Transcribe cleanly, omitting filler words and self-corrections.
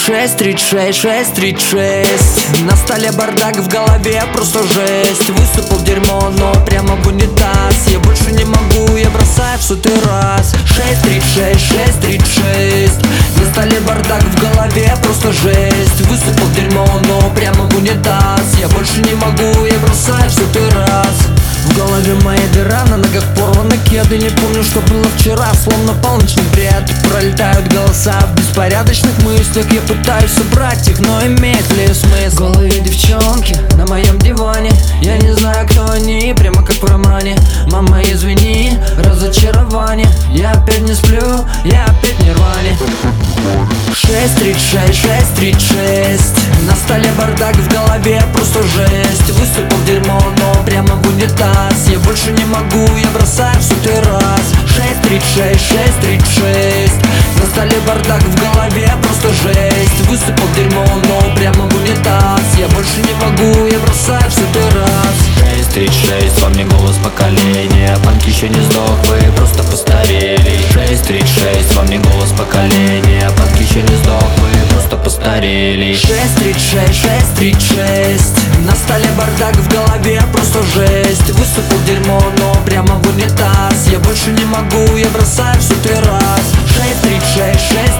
636, 636. На столе бардак, в голове просто жесть. Высыпал дерьмо, но прямо в унитаз. Я больше не могу, я бросаю в сотый раз. 636, 636. На столе бардак, в голове просто жесть. Высыпал дерьмо, но прямо в унитаз. Я больше не могу, я бросаю в сотый раз. В голове моя дыра, на ногах порваны кеды. Не помню, что было вчера, словно полночный бред. Пролетают голоса в беспорядочных мыслях. Я пытаюсь собрать их, но имеет ли смысл? В голове девчонки на моем диване. Я не знаю, кто они, прямо как в романе. Мама, извини, разочарование. Я опять не сплю, я опять в нирване. 636, 636. На столе бардак, в голове просто жесть. Высыпал дерьмо, но прямо в унитаз. Я больше не могу, я бросаю в сотый раз. 636, 636. На столе бардак, в голове просто жесть. Высыпал дерьмо, но прямо в унитаз. Я больше не могу, я бросаю в сотый раз. 636, во мне голос поколения. Панк еще не сдох, вы просто постарели. 636, во мне голос поколения. Панк еще не сдох, вы просто постарели. 636, 636. На столе бардак, в голове просто жесть. Высыпал дерьмо, но прямо в унитаз. Я больше не могу, я бросаю в сотый раз. 636, 636.